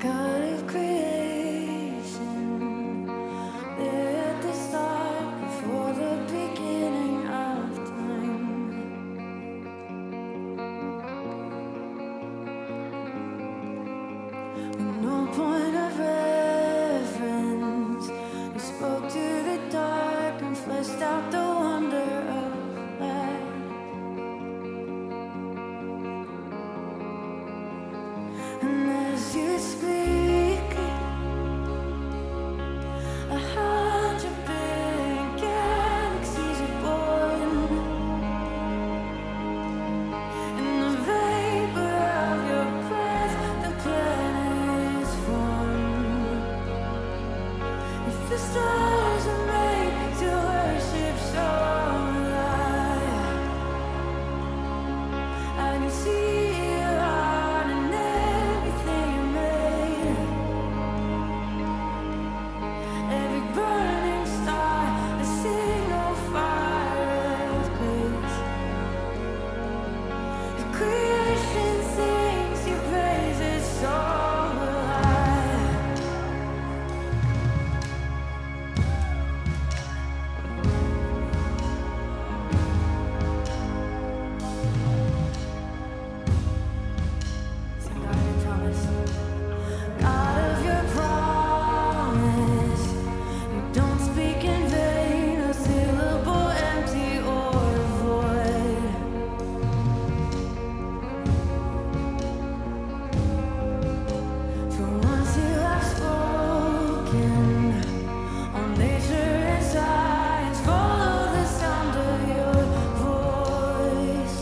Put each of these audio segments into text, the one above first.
God of creation, there at the start, before the beginning of time. With no point of reference, you spoke to the dark and fleshed out the wonder of life. And as you speak, 100 billion galaxies are born. In the vapor of your breath, the planets form. If the stars are made to worship so alive, I can see your heart in everything you made. Every burning star, a single fire of grace. If creation sings your praises so alive. St. Thomas, God of your promise, you don't speak in vain, a syllable empty or void. For once you have spoken, all nature and science follow the sound of your voice.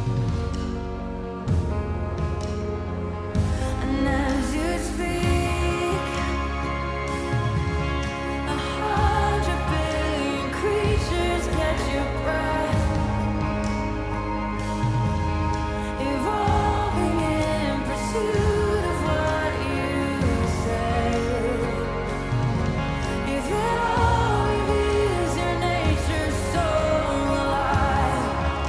And as you speak, 100 billion creatures catch your breath, evolving in pursuit of what you say. If it all reveals your nature so alive,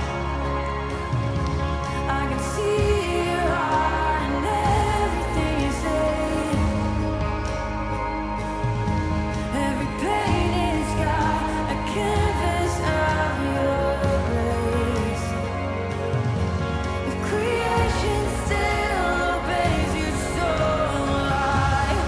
I can see your heart in everything you say. Every painted sky, a canvas of your grace. If creation still obeys you so alive.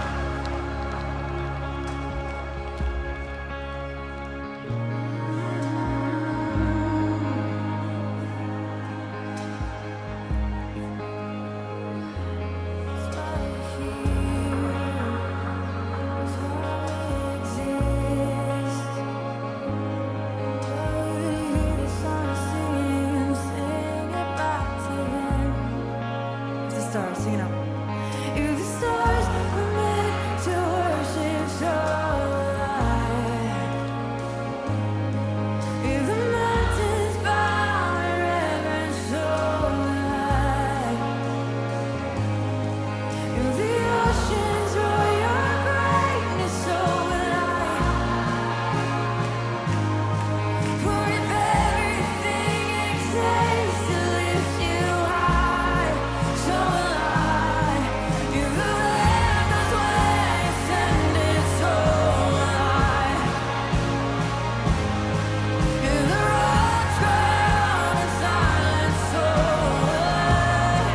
Stars, you know. If the stars were meant to worship so alive, if the mountains bow in reverence so alive, if the oceans roar your brightness so alive, for if everything exists to lift you high, so alive, if the land was west and it's so alive, if the rocks cry out in silence so alive,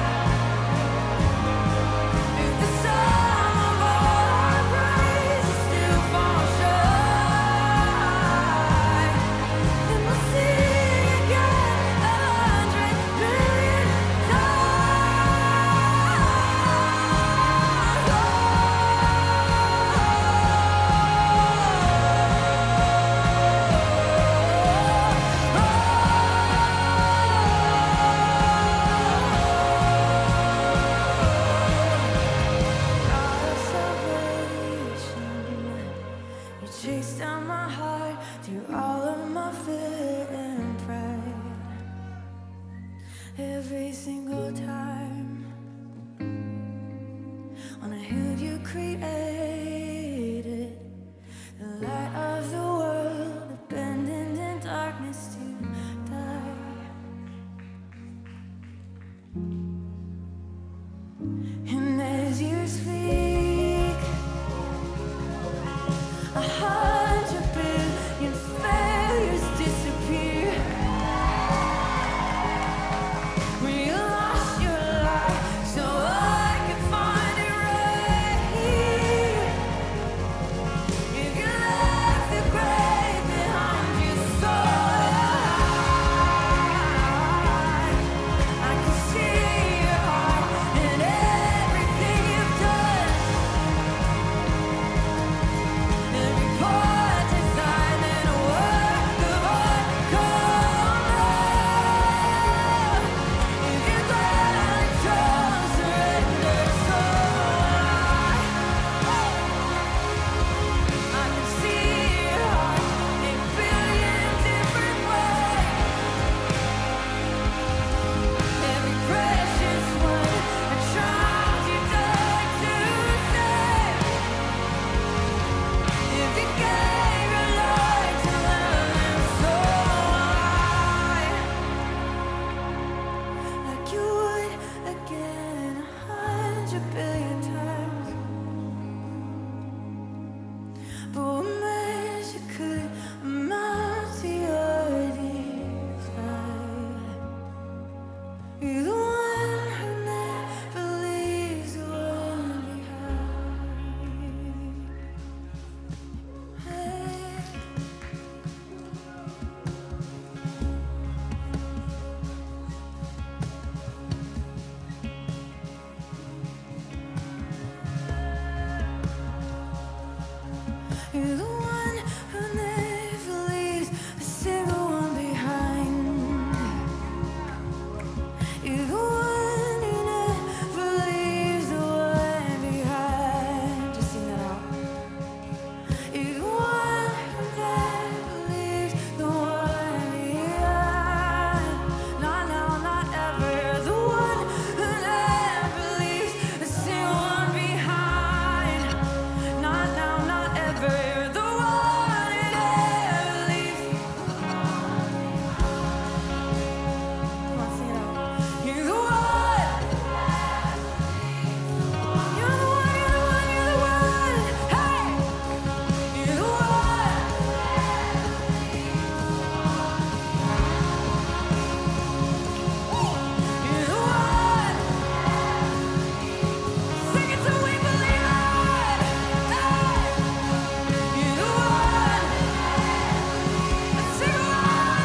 if the sum of all our praises still falls short, then we'll sing again 100 billion God of salvation, you chased down my heart through all of my fear and pride. Every single time on a hill you created, the light of the world, abandoned in darkness to die. And as you speak. 100 billion failures disappear. When you lost your life, so I can find it right here. If you left the grave behind you so high, I can see your heart in everything you've done. Every part designed in a work of art. Come on, if you're glad don't surrender so I can see your heart in a billion different ways. Every precious one, a child you died to save. If you gave your life to learn so high, like you would again 100 billion times. But what measure could amount to your desire? You're the one who never leaves the one behind. You're the one who never leaves a single one behind. You're the one who never leaves the one behind. Just sing that out. You're the one who never leaves the one behind. Not now, not ever. The one who never leaves a single one behind. Not now, not ever. The one who never leaves. Come on, sing it out. You're the one. You're the one, you're the one, you're the one. Hey! You're the one. You're the one. Sing it till we believe it. Hey! You're the one. Let's sing one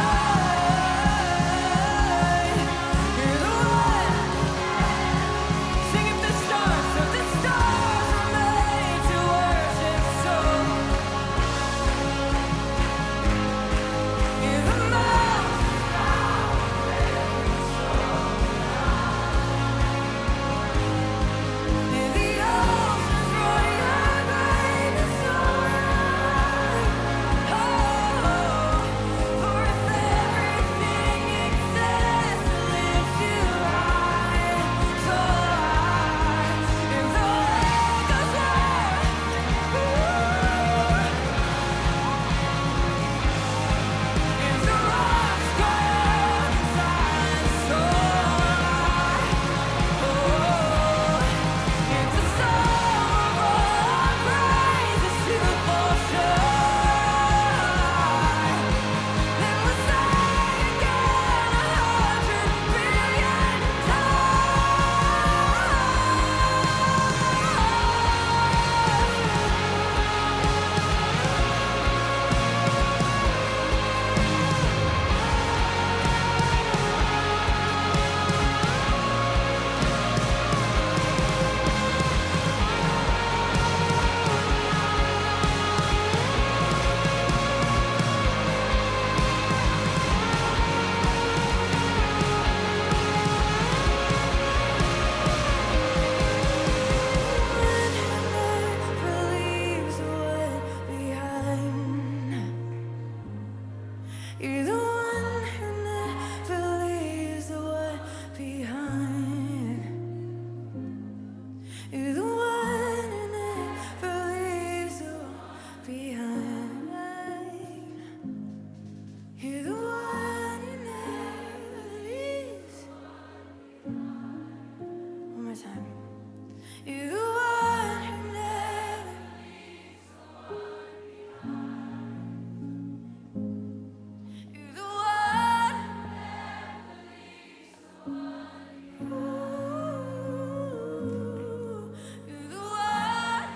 behind. You're the one. Sing if the stars were made to worship so. You're the mountain. You're the oceans roaring your greatness so high. Oh, for if everything exists, it lifts you high, so high. If the echoes roar, if the rocks cry out in silence, so high. If the sum of all our praises to fall short, then we'll sing again 100 billion you're the one who never leaves the one behind. You're the one who never leaves the one behind. You're the one who never leaves. One more time. You're the one who never leaves You're the one You're the one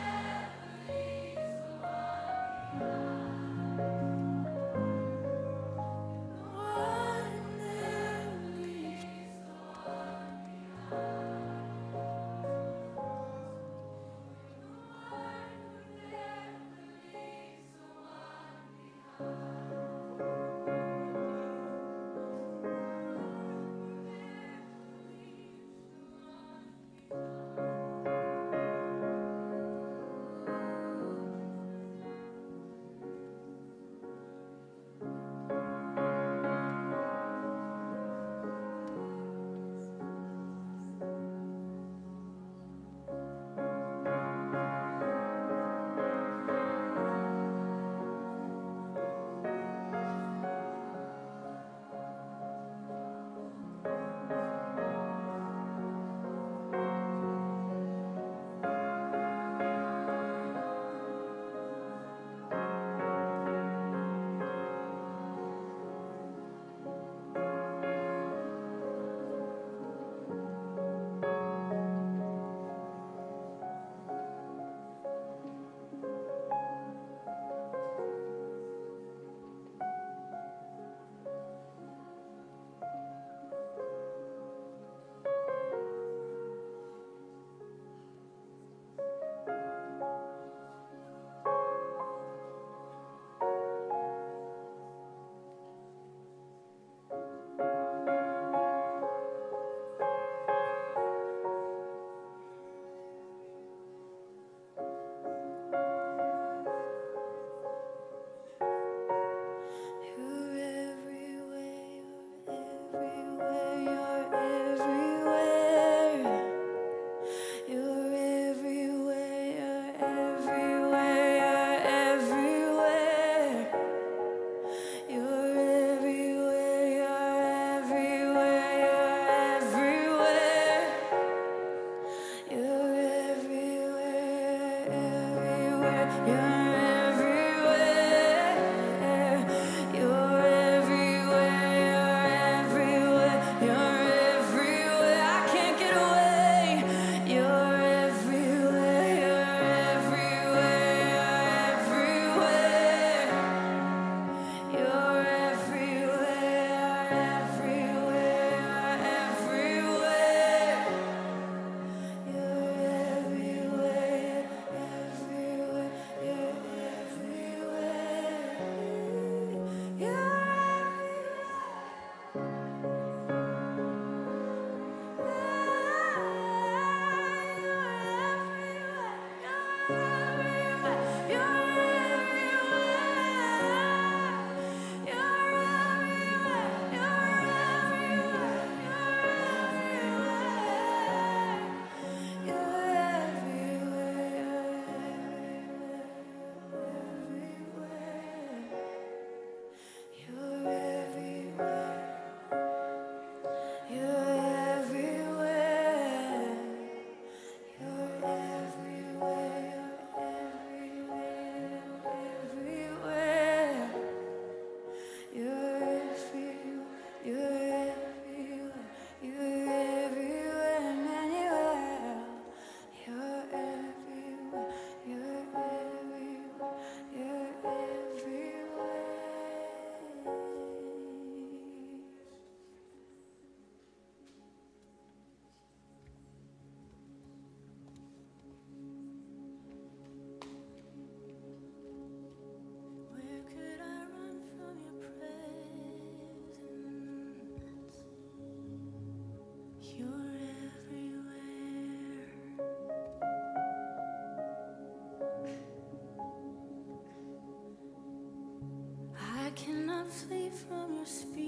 flee from your spirit,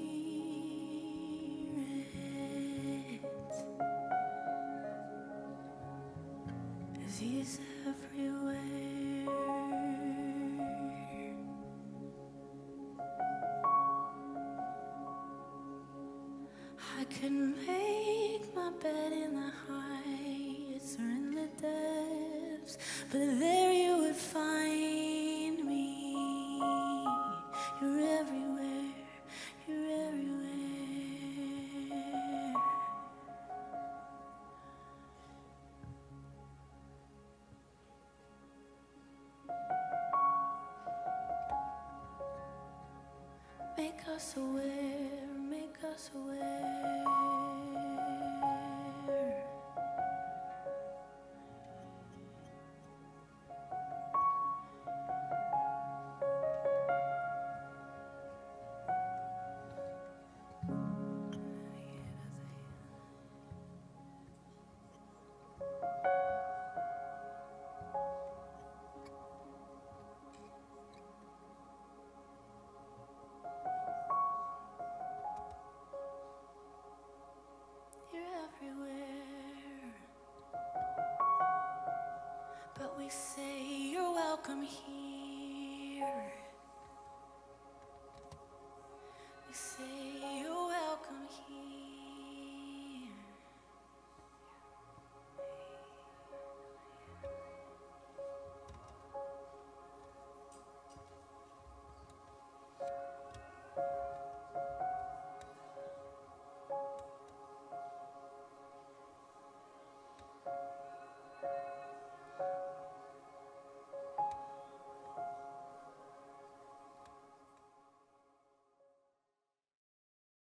'cause he's everywhere. I could make my bed in the heights or in the but there you would find me. You're everywhere, you're everywhere. Make us aware, make us aware.